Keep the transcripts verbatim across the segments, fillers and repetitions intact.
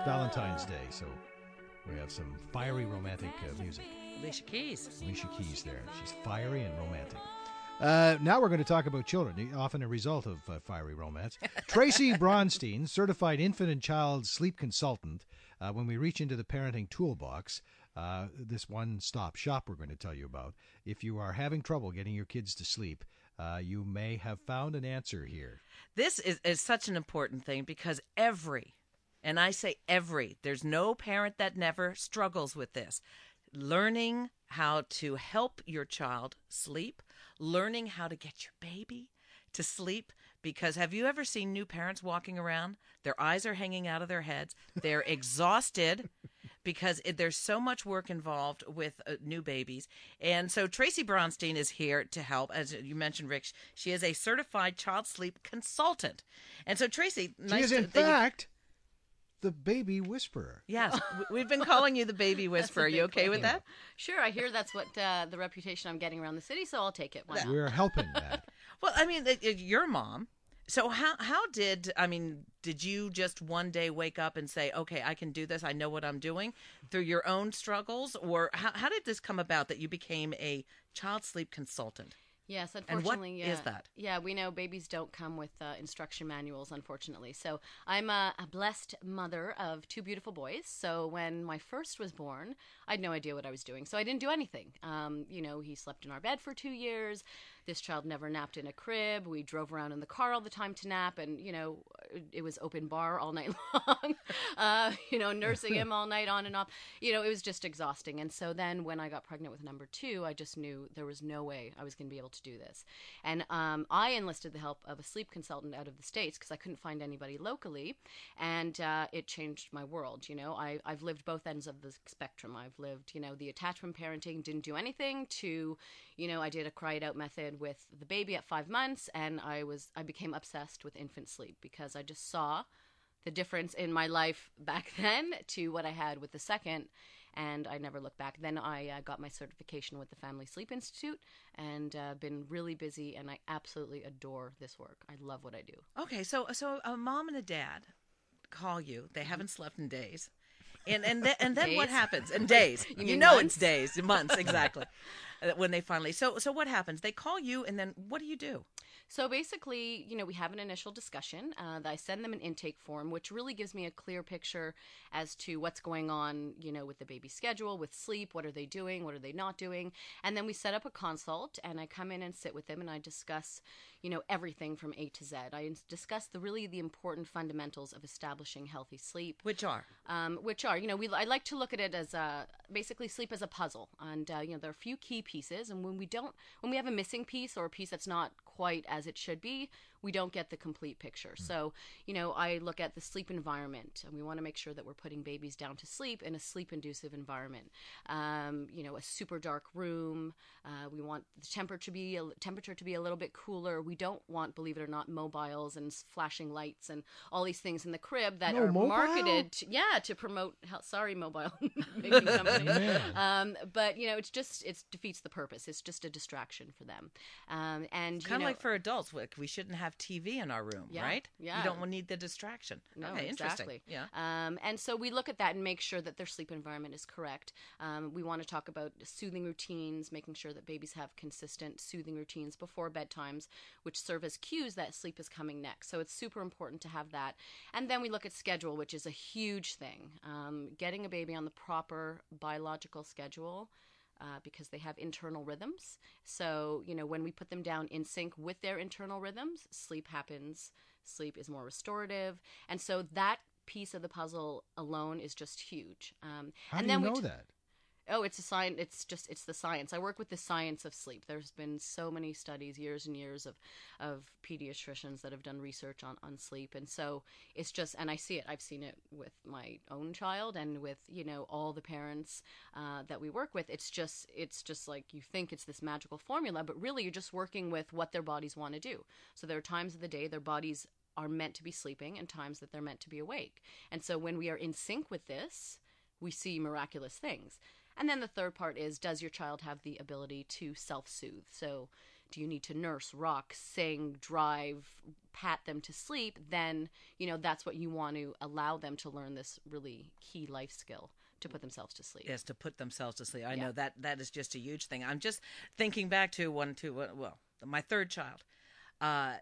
Valentine's Day, so we have some fiery romantic uh, music. Alicia Keys. Alicia Keys there. She's fiery and romantic. Uh, now we're going to talk about children, often a result of uh, fiery romance. Tracy Bronstein, certified infant and child sleep consultant. Uh, when we reach into the parenting toolbox, uh, this one-stop shop we're going to tell you about, if you are having trouble getting your kids to sleep, uh, you may have found an answer here. This is, is such an important thing because every, and I say every, there's no parent that never struggles with this. Learning how to help your child sleep, learning how to get your baby to sleep, because have you ever seen new parents walking around? Their eyes are hanging out of their heads. They're exhausted because it, there's so much work involved with uh, new babies. And so Tracy Bronstein is here to help. As you mentioned, Rick, she is a certified child sleep consultant. And so Tracy, She nice is in to, that you- fact the baby whisperer. Yes, we've been calling you the baby whisperer. Are you okay with that? Sure, I hear that's what uh, the reputation I'm getting around the city, so I'll take it. Why not? We're helping that. Well, I mean, it- it- your mom. So how how did, I mean, did you just one day wake up and say, okay, I can do this, I know what I'm doing, through your own struggles? Or how, how did this come about that you became a child sleep consultant? Yes, And what unfortunately, yeah. is that? Yeah, we know babies don't come with uh, instruction manuals, unfortunately. So I'm a, a blessed mother of two beautiful boys. So when my first was born, I had no idea what I was doing. So I didn't do anything. Um, you know, he slept in our bed for two years. This child never napped in a crib. We drove around in the car all the time to nap, and you know, it was open bar all night long. uh, you know, nursing him all night on and off. You know, it was just exhausting. And so then, when I got pregnant with number two, I just knew there was no way I was going to be able to do this. And um, I enlisted the help of a sleep consultant out of the States because I couldn't find anybody locally, and uh, it changed my world. You know, I, I've lived both ends of the spectrum. I've lived, you know, the attachment parenting, didn't do anything, to, you know, I did a cry it out method with the baby at five months, and I was I became obsessed with infant sleep because I just saw the difference in my life back then to what I had with the second, and I never looked back. Then I uh, got my certification with the Family Sleep Institute, and uh, been really busy, and I absolutely adore this work. I love what I do. Okay, so so a mom and a dad call you. They haven't slept in days. And and, th- and then what Days? happens? In days. You You, mean know months? it's days, months, exactly. uh, when they finally. So so what happens? They call you, and then what do you do? So basically, you know, we have an initial discussion. Uh, I send them an intake form, which really gives me a clear picture as to what's going on, you know, with the baby's schedule, with sleep, what are they doing, what are they not doing. And then we set up a consult, and I come in and sit with them, and I discuss, you know, everything from A to Z. I discuss the really the important fundamentals of establishing healthy sleep. Which are? Um, which are, you know, we I like to look at it as a, basically sleep as a puzzle, and uh, you know, there are a few key pieces, and when we don't, when we have a missing piece or a piece that's not quite as it should be, we don't get the complete picture. So, you know, I look at the sleep environment, and we want to make sure that we're putting babies down to sleep in a sleep-inducive environment. Um, you know, a super dark room. Uh, we want the temperature to be a, temperature to be a little bit cooler. We don't want, believe it or not, mobiles and flashing lights and all these things in the crib that No are mobile? marketed, to, yeah, to promote. Health, sorry, mobile making company. Yeah. Um, but you know, it's just it defeats the purpose. It's just a distraction for them. Um, and Kind of you know, like for adults, like we shouldn't have T V in our room, Yeah, right? yeah. You don't need the distraction. No, okay, interesting. exactly. Yeah. Um, and so we look at that and make sure that their sleep environment is correct. Um, we want to talk about soothing routines, making sure that babies have consistent soothing routines before bedtimes, which serve as cues that sleep is coming next. So it's super important to have that. And then we look at schedule, which is a huge thing. Um, getting a baby on the proper biological schedule. Uh, because they have internal rhythms. So, you know, when we put them down in sync with their internal rhythms, sleep happens, sleep is more restorative. And so that piece of the puzzle alone is just huge. Um, How and do you then we know t- that? Oh, it's a science. It's just, it's the science. I work with the science of sleep. There's been so many studies, years and years of, of pediatricians that have done research on, on sleep. And so it's just, and I see it, I've seen it with my own child and with, you know, all the parents uh, that we work with. It's just, it's just like you think it's this magical formula, but really you're just working with what their bodies want to do. So there are times of the day their bodies are meant to be sleeping and times that they're meant to be awake. And so when we are in sync with this, we see miraculous things. And then the third part is, does your child have the ability to self-soothe? So do you need to nurse, rock, sing, drive, pat them to sleep, then, you know, that's what you want to allow them to learn, this really key life skill to put themselves to sleep. Yes, to put themselves to sleep. I Yeah. know that that is just a huge thing. I'm just thinking back to one, two, well, my third child. Uh,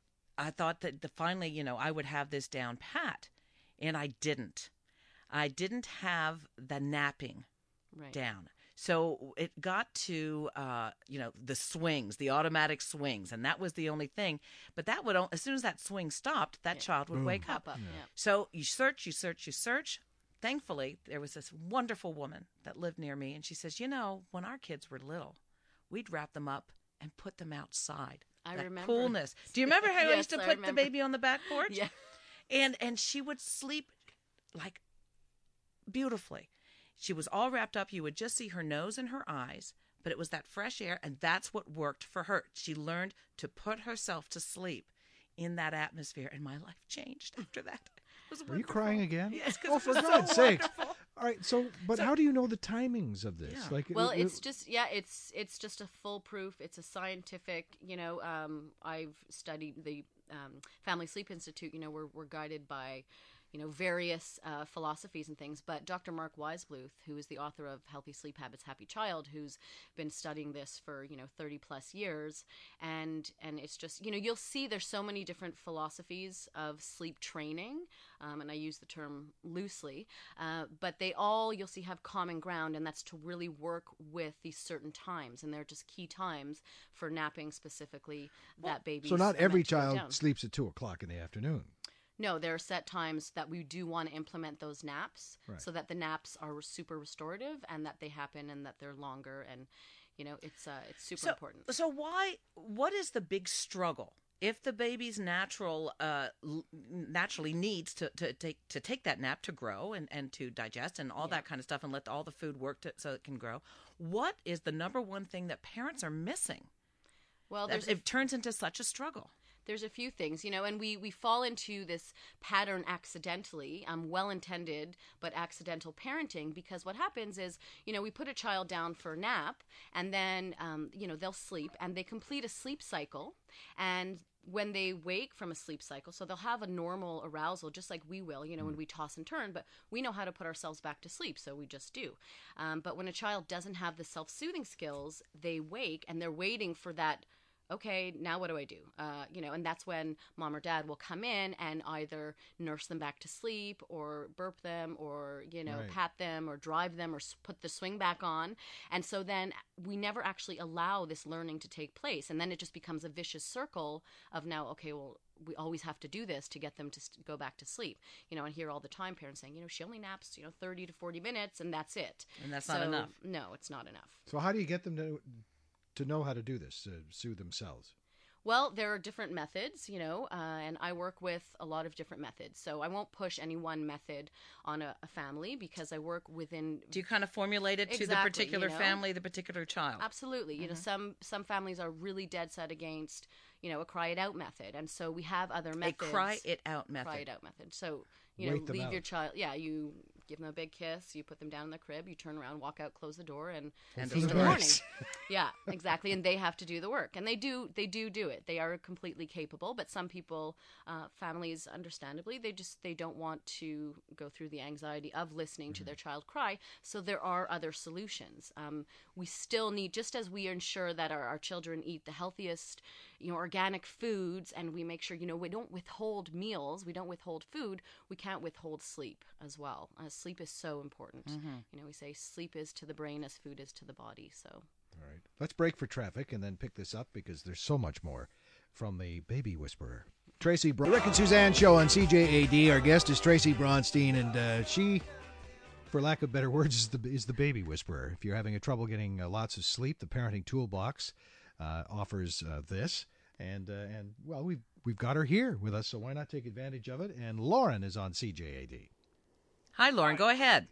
I thought that the, finally, you know, I would have this down pat, and I didn't. I didn't have the napping Right. down. So it got to, uh, you know, the swings, the automatic swings, and that was the only thing. But that would, as soon as that swing stopped, that Yeah. child would Boom. wake Pop up. up. Yeah. So you search, you search, you search. Thankfully, there was this wonderful woman that lived near me, and she says, you know, when our kids were little, we'd wrap them up and put them outside. I That remember. coolness. Do you remember how I Yes, used to I put the remember. baby on the back porch? Yeah. And and she would sleep like beautifully. She was all wrapped up. You would just see her nose and her eyes, but it was that fresh air, and that's what worked for her. She learned to put herself to sleep in that atmosphere, and my life changed after that. It was Are you wonderful. crying again? Yes, 'cause Oh, it for was so God's sake! wonderful. All right. So, but how do you know the timings of this? Yeah. Like, Well, it- it's it- just yeah, it's it's just a foolproof. It's a scientific. You know, um, I've studied the um, Family Sleep Institute. You know, we're we're guided by, you know, various uh, philosophies and things. But Doctor Mark Weisbluth, who is the author of Healthy Sleep Habits, Happy Child, who's been studying this for, you know, thirty plus years, and and it's just, you know, you'll see there's so many different philosophies of sleep training, um, and I use the term loosely, uh, but they all, you'll see, have common ground, and that's to really work with these certain times, and they're just key times for napping specifically that baby. so not every child sleeps at two o'clock in the afternoon. No, there are set times that we do want to implement those naps, Right. so that the naps are super restorative and that they happen and that they're longer, and you know, it's uh, it's super So, important. so why? What is the big struggle? If the baby's natural, uh, l- naturally needs to, to take to take that nap to grow and, and to digest and all Yeah. that kind of stuff, and let all the food work to, so it can grow, what is the number one thing that parents are missing? Well, That there's a it turns into such a struggle. There's a few things, you know, and we, we fall into this pattern accidentally, um, well-intended, but accidental parenting, because what happens is, you know, we put a child down for a nap, and then, um, you know, they'll sleep, and they complete a sleep cycle, and when they wake from a sleep cycle, so they'll have a normal arousal, just like we will, you know, when we toss and turn, but we know how to put ourselves back to sleep, so we just do. Um, but when a child doesn't have the self-soothing skills, they wake, and they're waiting for that, okay, now what do I do? Uh, you know, and that's when mom or dad will come in and either nurse them back to sleep or burp them or, you know, Right. pat them or drive them or s- put the swing back on. And so then we never actually allow this learning to take place. And then it just becomes a vicious circle of now, okay, well, we always have to do this to get them to st- go back to sleep. You know, I hear all the time parents saying, you know, she only naps, you know, thirty to forty minutes and that's it. And that's not So, enough. No, it's not enough. So, how do you get them to to know how to do this, to soothe themselves? Well, there are different methods, you know, uh, and I work with a lot of different methods. So I won't push any one method on a, a family because I work within. Do you kind of formulate it to the Exactly, particular you know? family, the particular child? Absolutely, you know, some some families are really dead set against, you know, a cry it out method, and so we have other A methods. cry it out method. Cry it out method. So you know, Wait them leave your out. child. Yeah, you give them a big kiss. You put them down in the crib. You turn around, walk out, close the door, and And see you in it the morning. works. Yeah, exactly. And they have to do the work, and they do. They do do it. They are completely capable. But some people, uh, families, understandably, they just they don't want to go through the anxiety of listening to their child cry. So there are other solutions. Um, we still need, just as we ensure that our, our children eat the healthiest, you know, organic foods, and we make sure, you know, we don't withhold meals, we don't withhold food, we can't withhold sleep as well. Uh, sleep is so important. You know, we say sleep is to the brain as food is to the body. So All right. Let's break for traffic and then pick this up because there's so much more from the Baby Whisperer. Tracy Bron- Rick and Suzanne show on C J A D. Our guest is Tracy Bronstein, and uh, she, for lack of better words, is the, is the Baby Whisperer. If you're having a trouble getting uh, lots of sleep, the Parenting Toolbox uh, offers uh, this. And, uh, and well, we've, we've got her here with us, so why not take advantage of it? And Lauren is on C J A D. Hi, Lauren. Go ahead.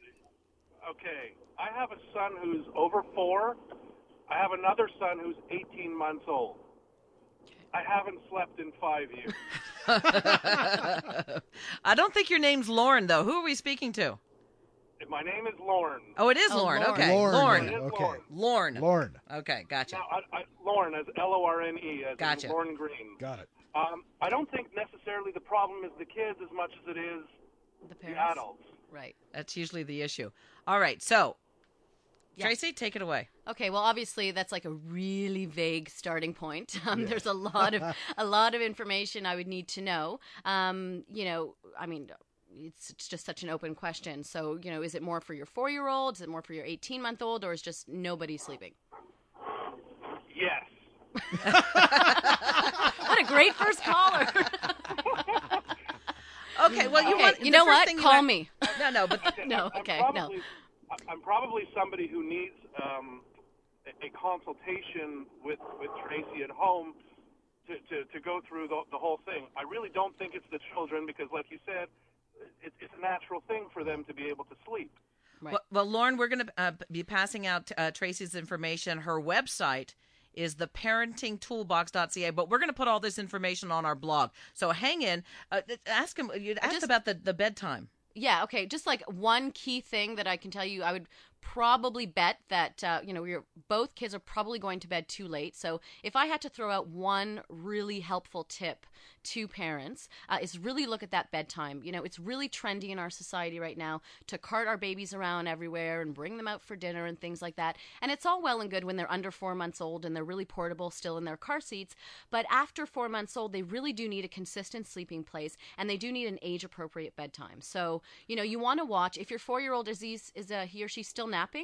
Okay, I have a son who's over four. I have another son who's eighteen months old. I haven't slept in five years. I don't think your name's Lauren, though. Who are we speaking to? My name is Lorne. Oh, it is Oh, Lorne. Lorne. Okay, Lorne. Lorne. It is Okay. Lorne. Lorne. Lorne. Okay, gotcha. Now, I, I, Lorne, as L O R N E, as in Gotcha. Lorne Green. Got it. Um, I don't think necessarily the problem is the kids as much as it is The the parents. adults. Right. That's usually the issue. All right, so Yeah. Tracy, take it away. Okay, well, obviously that's like a really vague starting point. Um, There's a lot of a lot of information I would need to know. Um, you know, I mean, it's, it's just such an open question. So, you know, is it more for your four-year-old? Is it more for your eighteen-month-old? Or is just nobody sleeping? Yes. What a great first caller! Okay, well, you okay, want you the know first what? thing you Call want- me. No, no, but No, I'm okay, probably, no. I'm probably somebody who needs um, a, a consultation with, with Tracy at home to, to, to go through the, the whole thing. I really don't think it's the children because, like you said, it, it's a natural thing for them to be able to sleep. Right. Well, well, Lauren, we're going to uh, be passing out uh, Tracy's information. Her website is the parenting toolbox dot c a, but we're going to put all this information on our blog. So hang in. Uh, ask him. You asked Just- about the, the bedtime. Yeah, okay. Just like one key thing that I can tell you, I would probably bet that, uh, you know, we're, both kids are probably going to bed too late. So if I had to throw out one really helpful tip to parents, uh, is really look at that bedtime. You know, it's really trendy in our society right now to cart our babies around everywhere and bring them out for dinner and things like that. And it's all well and good when they're under four months old and they're really portable still in their car seats. But after four months old, they really do need a consistent sleeping place and they do need an age-appropriate bedtime. So, you know, you want to watch, if your four-year-old is, is, is uh, he or she still napping?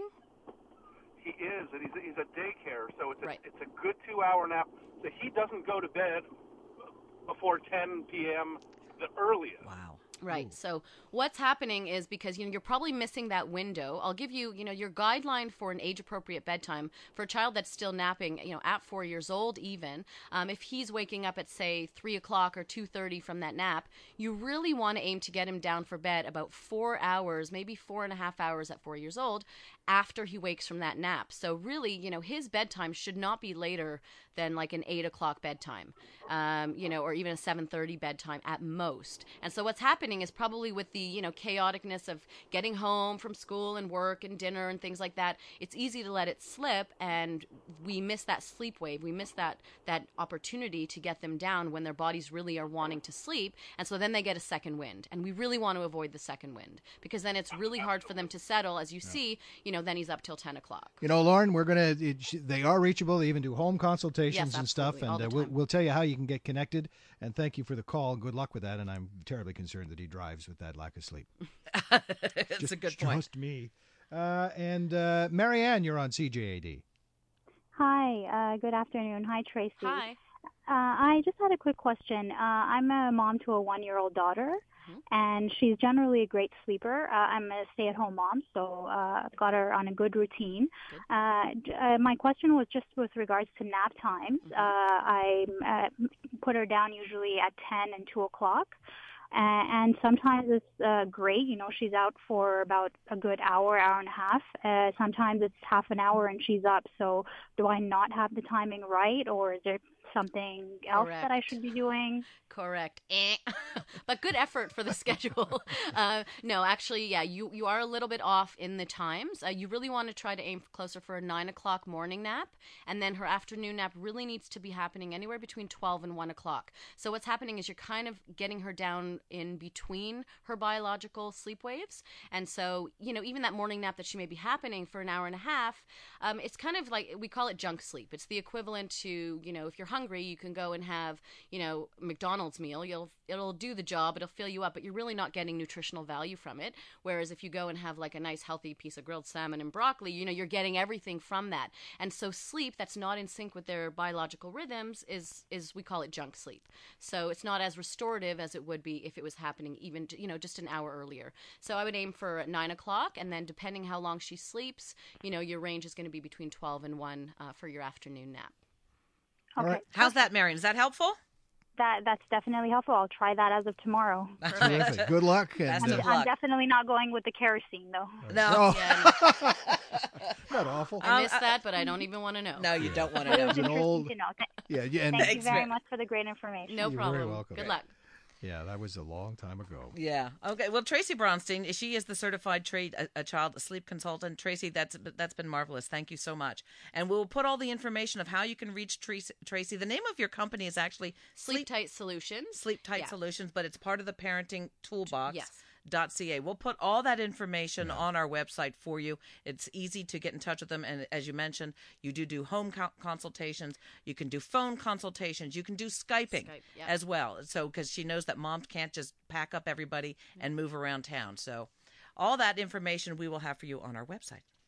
He is, and he's, he's a daycare, so it's a, Right. it's a good two-hour nap. So he doesn't go to bed before ten p.m. the earliest. Wow. Right. So what's happening is because, you know, you're probably missing that window. I'll give you, you know, your guideline for an age-appropriate bedtime for a child that's still napping, you know, at four years old even. Um, if he's waking up at, say, three o'clock or two thirty from that nap, you really want to aim to get him down for bed about four hours, maybe four and a half hours at four years old after he wakes from that nap. So really, you know, his bedtime should not be later than like an eight o'clock bedtime, um, you know, or even a seven thirty bedtime at most. And so what's happening is probably with the, you know, chaoticness of getting home from school and work and dinner and things like that, it's easy to let it slip and we miss that sleep wave. We miss that, that opportunity to get them down when their bodies really are wanting to sleep. And so then they get a second wind. And we really want to avoid the second wind because then it's really hard for them to settle. As you yeah. see, you know, then he's up till ten o'clock. You know, Lauren, we're going to, they are reachable. They even do home consultations yes, and stuff. And uh, we'll, we'll tell you how you can get connected. And thank you for the call. Good luck with that. And I'm terribly concerned that he drives with that lack of sleep. It's just, a good point. Just me. Uh, and uh, Marianne, you're on C J A D. Hi. Uh, good afternoon. Hi, Tracy. Hi. Uh, I just had a quick question. Uh, I'm a mom to a one-year-old daughter, mm-hmm. and she's generally a great sleeper. Uh, I'm a stay-at-home mom, so uh, I've got her on a good routine. Good. Uh, uh, my question was just with regards to nap times. Mm-hmm. Uh, I uh, put her down usually at ten and two o'clock. Uh, and sometimes it's uh, great, you know, she's out for about a good hour, hour and a half. Uh, sometimes it's half an hour and she's up. So do I not have the timing right, or is there something else Correct. that I should be doing? Correct. Eh. But good effort for the schedule. uh, no, actually, yeah, you, you are a little bit off in the times. Uh, you really want to try to aim closer for a nine o'clock morning nap. And then her afternoon nap really needs to be happening anywhere between twelve and one o'clock. So what's happening is you're kind of getting her down in between her biological sleep waves. And so, you know, even that morning nap that she may be happening for an hour and a half, um, it's kind of like, we call it junk sleep. It's the equivalent to, you know, if you're hungry, you can go and have, you know, McDonald's meal. You'll it'll do the job, it'll fill you up, but you're really not getting nutritional value from it. Whereas if you go and have like a nice healthy piece of grilled salmon and broccoli, you know, you're getting everything from that. And so sleep that's not in sync with their biological rhythms is is we call it junk sleep. So it's not as restorative as it would be if it was happening even, you know, just an hour earlier. So I would aim for nine o'clock, and then depending how long she sleeps, you know, your range is going to be between twelve and one uh, for your afternoon nap. Okay. Right. How's that, Marion? Is that helpful? That that's definitely helpful. I'll try that as of tomorrow. Terrific. Good luck. And, Best I'm, of uh, luck. I'm definitely not going with the kerosene, though. No. Oh. Yeah, Not awful. I Um, missed that, but I don't even want to know. No, you don't want to It know. was an interesting old- to know. Th- Yeah, yeah, and Thank Thanks, you very man. much for the great information. No You're very problem. welcome. Good luck. Yeah, that was a long time ago. Yeah. Okay. Well, Tracy Bronstein, she is the certified trade a, a child sleep consultant. Tracy, that's that's been marvelous. Thank you so much. And we'll put all the information of how you can reach Tracy. Tracy. The name of your company is actually Sleep Tight Solutions. Sleep Tight Yeah. Solutions, but it's part of the Parenting Toolbox. Yes. Dot .ca. We'll put all that information yeah. on our website for you. It's easy to get in touch with them. And as you mentioned, you do do home co- consultations. You can do phone consultations. You can do Skyping Skype, yeah. as well. So because she knows that moms can't just pack up everybody and move around town. So all that information we will have for you on our website.